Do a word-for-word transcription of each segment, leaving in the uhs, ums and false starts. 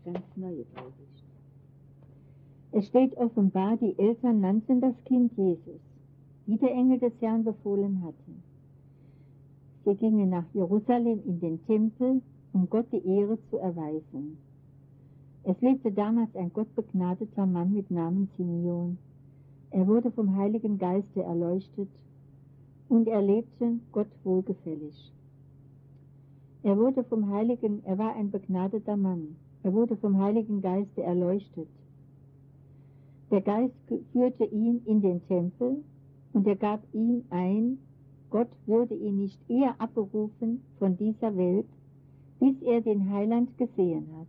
ganz neue Predigt. Es steht offenbar, die Eltern nannten das Kind Jesus, wie der Engel des Herrn befohlen hatte. Sie gingen nach Jerusalem in den Tempel, um Gott die Ehre zu erweisen. Es lebte damals ein gottbegnadeter Mann mit Namen Simeon. Er wurde vom Heiligen Geiste erleuchtet und er lebte Gott wohlgefällig. Er wurde vom Heiligen, er war ein begnadeter Mann. Er wurde vom Heiligen Geiste erleuchtet. Der Geist führte ihn in den Tempel und er gab ihm ein, Gott würde ihn nicht eher abberufen von dieser Welt, bis er den Heiland gesehen hat.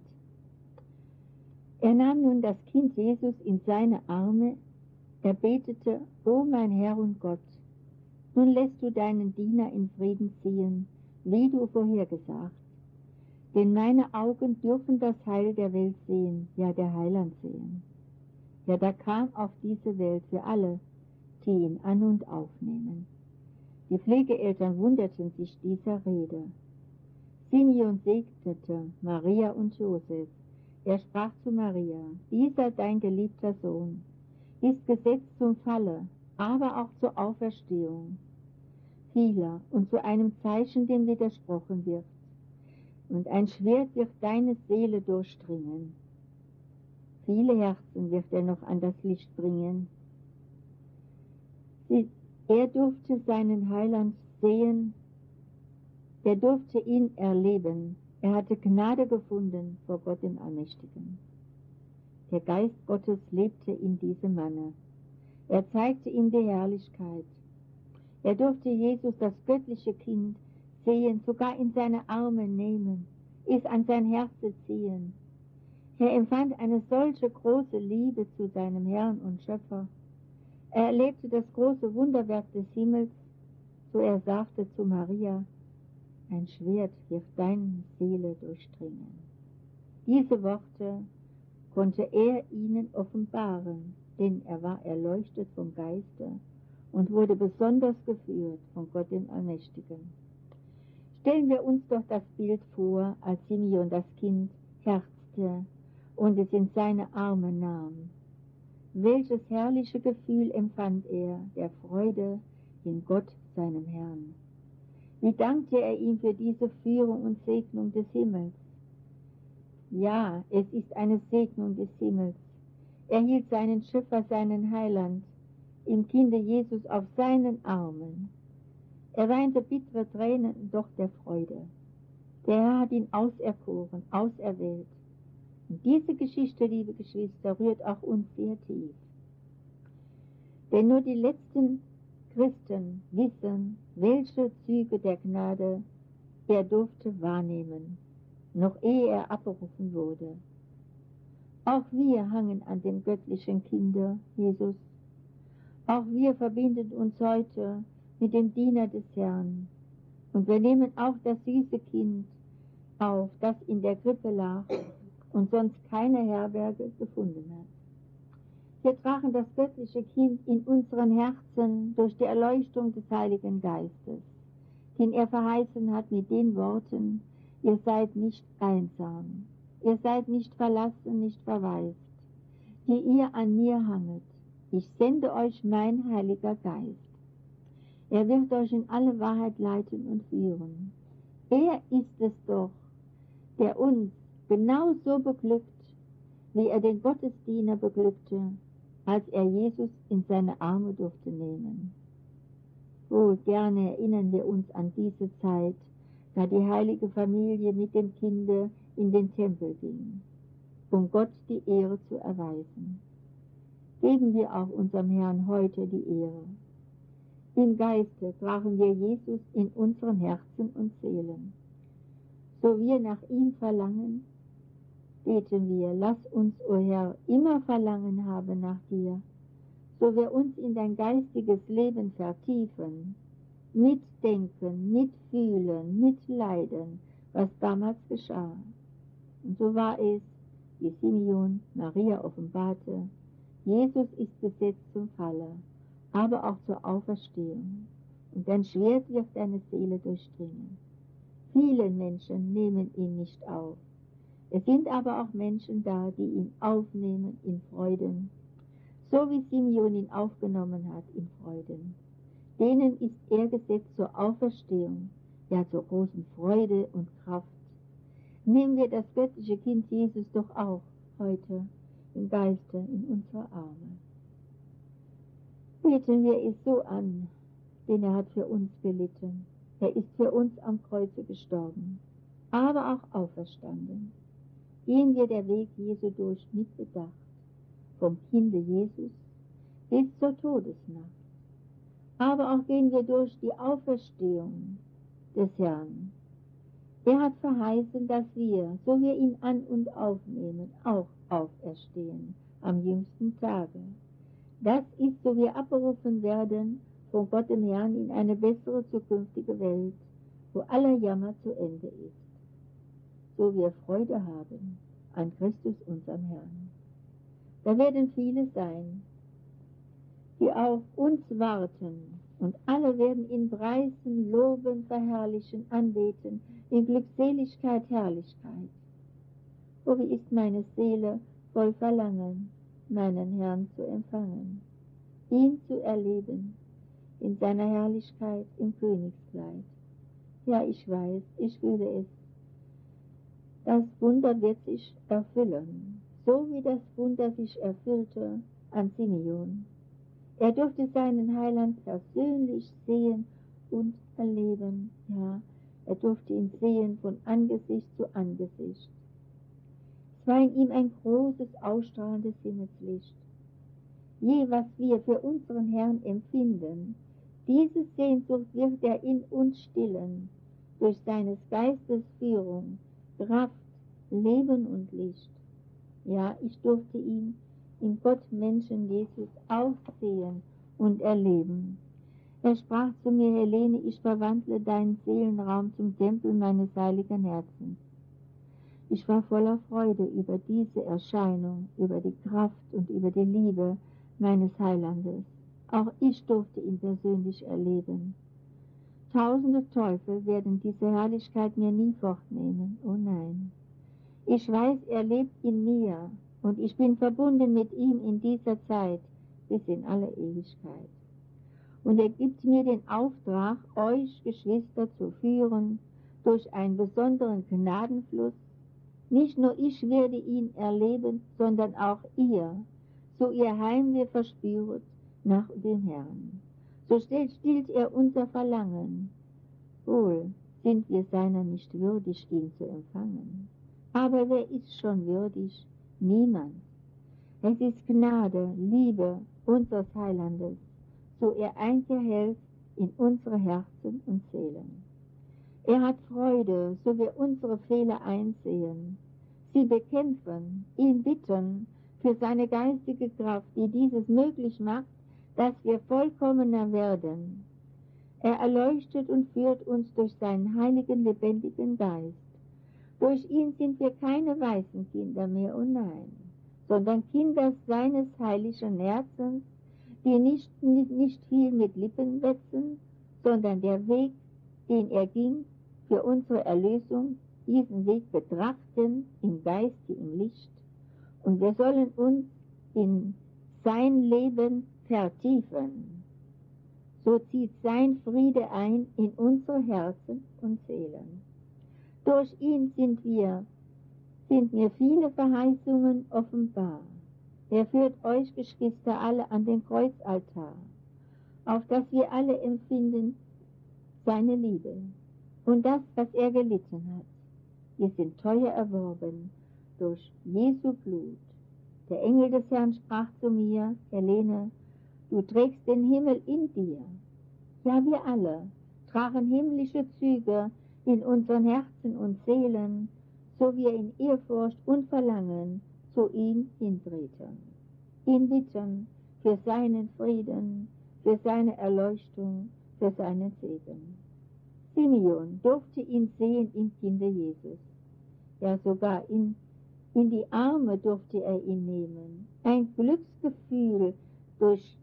Er nahm nun das Kind Jesus in seine Arme, er betete, O mein Herr und Gott, nun lässt du deinen Diener in Frieden ziehen, wie du vorhergesagt. Denn meine Augen dürfen das Heil der Welt sehen, ja der Heiland sehen. Ja, da kam auf diese Welt für alle, die ihn an und aufnehmen. Die Pflegeeltern wunderten sich dieser Rede. Simeon segnete Maria und Josef. Er sprach zu Maria, dieser dein geliebter Sohn ist gesetzt zum Falle, aber auch zur Auferstehung vieler und zu einem Zeichen, dem widersprochen wird. Und ein Schwert wird deine Seele durchdringen. Viele Herzen wird er noch an das Licht bringen. Sie, er durfte seinen Heiland sehen, er durfte ihn erleben. Er hatte Gnade gefunden vor Gott dem Allmächtigen. Der Geist Gottes lebte in diesem Manne. Er zeigte ihm die Herrlichkeit. Er durfte Jesus, das göttliche Kind, sehen, sogar in seine Arme nehmen, es an sein Herz ziehen. Er empfand eine solche große Liebe zu seinem Herrn und Schöpfer. Er erlebte das große Wunderwerk des Himmels, so er sagte zu Maria, ein Schwert wird deine Seele durchdringen. Diese Worte konnte er ihnen offenbaren, denn er war erleuchtet vom Geiste und wurde besonders geführt von Gott dem Allmächtigen. Stellen wir uns doch das Bild vor, als Simeon das Kind herzte und es in seine Arme nahm. Welches herrliche Gefühl empfand er, der Freude in Gott, seinem Herrn. Wie dankte er ihm für diese Führung und Segnung des Himmels. Ja, es ist eine Segnung des Himmels. Er hielt seinen Schöpfer, seinen Heiland, im Kinde Jesus auf seinen Armen. Er weinte bittere Tränen, doch der Freude. Der Herr hat ihn auserkoren, auserwählt. Und diese Geschichte, liebe Geschwister, rührt auch uns sehr tief. Denn nur die letzten Christen wissen, welche Züge der Gnade er durfte wahrnehmen, noch ehe er abberufen wurde. Auch wir hangen an dem göttlichen Kinde, Jesus. Auch wir verbinden uns heute mit dem Diener des Herrn. Und wir nehmen auch das süße Kind auf, das in der Krippe lag und sonst keine Herberge gefunden hat. Wir tragen das göttliche Kind in unseren Herzen durch die Erleuchtung des Heiligen Geistes, den er verheißen hat mit den Worten, ihr seid nicht einsam, ihr seid nicht verlassen, nicht verwaist, die ihr an mir hanget. Ich sende euch mein Heiliger Geist. Er wird euch in alle Wahrheit leiten und führen. Er ist es doch, der uns genauso beglückt, wie er den Gottesdiener beglückte, als er Jesus in seine Arme durfte nehmen. Wohl gerne erinnern wir uns an diese Zeit, da die heilige Familie mit dem Kinde in den Tempel ging, um Gott die Ehre zu erweisen. Geben wir auch unserem Herrn heute die Ehre. Im Geiste tragen wir Jesus in unseren Herzen und Seelen. So wir nach ihm verlangen, beten wir, lass uns, o Herr, immer Verlangen haben nach dir, so wir uns in dein geistiges Leben vertiefen, mitdenken, mitfühlen, mitleiden, was damals geschah. Und so war es, wie Simeon Maria offenbarte, Jesus ist gesetzt zum Falle, aber auch zur Auferstehung. Und dein Schwert wird deine Seele durchdringen. Viele Menschen nehmen ihn nicht auf. Es sind aber auch Menschen da, die ihn aufnehmen in Freuden, so wie Simeon ihn aufgenommen hat in Freuden. Denen ist er gesetzt zur Auferstehung, ja zur großen Freude und Kraft. Nehmen wir das göttliche Kind Jesus doch auch heute im Geiste in unsere Arme. Beten wir es so an, denn er hat für uns gelitten. Er ist für uns am Kreuze gestorben, aber auch auferstanden. Gehen wir der Weg Jesu durch mit Bedacht, vom Kinde Jesus bis zur Todesnacht. Aber auch gehen wir durch die Auferstehung des Herrn. Er hat verheißen, dass wir, so wir ihn an und aufnehmen, auch auferstehen am jüngsten Tage. Das ist, so wir abberufen werden von Gott dem Herrn in eine bessere zukünftige Welt, wo aller Jammer zu Ende ist. So wir Freude haben an Christus unserem Herrn. Da werden viele sein, die auf uns warten, und alle werden ihn preisen, loben, verherrlichen, anbeten, in Glückseligkeit, Herrlichkeit. Oh, wie ist meine Seele voll Verlangen, meinen Herrn zu empfangen, ihn zu erleben, in seiner Herrlichkeit im Königskleid. Ja, ich weiß, ich fühle es. Das Wunder wird sich erfüllen, so wie das Wunder sich erfüllte an Simeon. Er durfte seinen Heiland persönlich sehen und erleben. Ja, er durfte ihn sehen von Angesicht zu Angesicht. Es war in ihm ein großes, ausstrahlendes Himmelslicht. Je, was wir für unseren Herrn empfinden, diese Sehnsucht wird er in uns stillen, durch seines Geistes Führung, Kraft, Leben und Licht. Ja, ich durfte ihn in Gott Menschen Jesus auch sehen und erleben. Er sprach zu mir: Helene, ich verwandle deinen Seelenraum zum Tempel meines heiligen Herzens. Ich war voller Freude über diese Erscheinung, über die Kraft und über die Liebe meines Heilandes. Auch ich durfte ihn persönlich erleben. Tausende Teufel werden diese Herrlichkeit mir nie fortnehmen, oh nein. Ich weiß, er lebt in mir, und ich bin verbunden mit ihm in dieser Zeit bis in alle Ewigkeit. Und er gibt mir den Auftrag, euch Geschwister zu führen durch einen besonderen Gnadenfluss. Nicht nur ich werde ihn erleben, sondern auch ihr, so ihr Heimweh verspüret nach dem Herrn. So stillt er unser Verlangen. Wohl sind wir seiner nicht würdig, ihn zu empfangen. Aber wer ist schon würdig? Niemand. Es ist Gnade, Liebe unseres Heilandes, so er Einkehr hält in unsere Herzen und Seelen. Er hat Freude, so wir unsere Fehler einsehen, sie bekämpfen, ihn bitten für seine geistige Kraft, die dieses möglich macht, dass wir vollkommener werden. Er erleuchtet und führt uns durch seinen heiligen, lebendigen Geist. Durch ihn sind wir keine weißen Kinder mehr, oh nein, sondern Kinder seines heiligen Herzens, die nicht, nicht, nicht viel mit Lippen wetzen, sondern der Weg, den er ging, für unsere Erlösung, diesen Weg betrachten im Geiste, im Licht. Und wir sollen uns in sein Leben vertiefen. So zieht sein Friede ein in unsere Herzen und Seelen. Durch ihn sind wir, sind mir viele Verheißungen offenbar. Er führt euch, Geschwister, alle an den Kreuzaltar, auf dass wir alle empfinden seine Liebe und das, was er gelitten hat. Wir sind teuer erworben durch Jesu Blut. Der Engel des Herrn sprach zu mir: Helene, du trägst den Himmel in dir. Ja, wir alle tragen himmlische Züge in unseren Herzen und Seelen, so wir in Ehrfurcht und Verlangen zu ihm hintreten, ihn bitten für seinen Frieden, für seine Erleuchtung, für seinen Segen. Simeon durfte ihn sehen im Kinde Jesus. Ja, sogar in, in die Arme durfte er ihn nehmen. Ein Glücksgefühl durch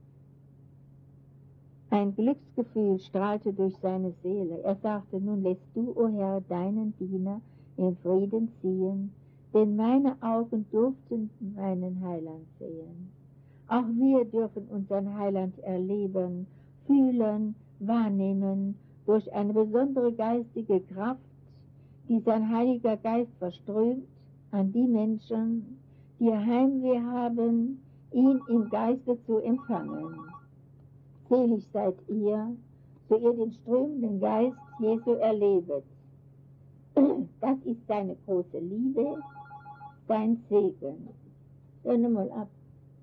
Ein Glücksgefühl strahlte durch seine Seele. Er sagte: Nun lässt du, o Herr, deinen Diener in Frieden ziehen, denn meine Augen durften meinen Heiland sehen. Auch wir dürfen unseren Heiland erleben, fühlen, wahrnehmen durch eine besondere geistige Kraft, die sein Heiliger Geist verströmt an die Menschen, die Heimweh haben, ihn im Geiste zu empfangen. Selig seid ihr, so ihr den strömenden Geist Jesu erlebet. Das ist seine große Liebe, sein Segen. Hör nur mal ab.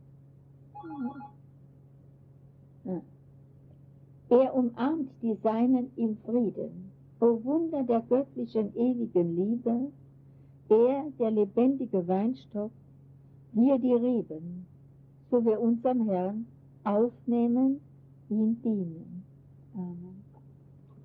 Ja. Er umarmt die Seinen im Frieden. O Wunder der göttlichen ewigen Liebe, er, der lebendige Weinstock, wir die Reben, so wir unserem Herrn aufnehmen, ihm dienen. Amen.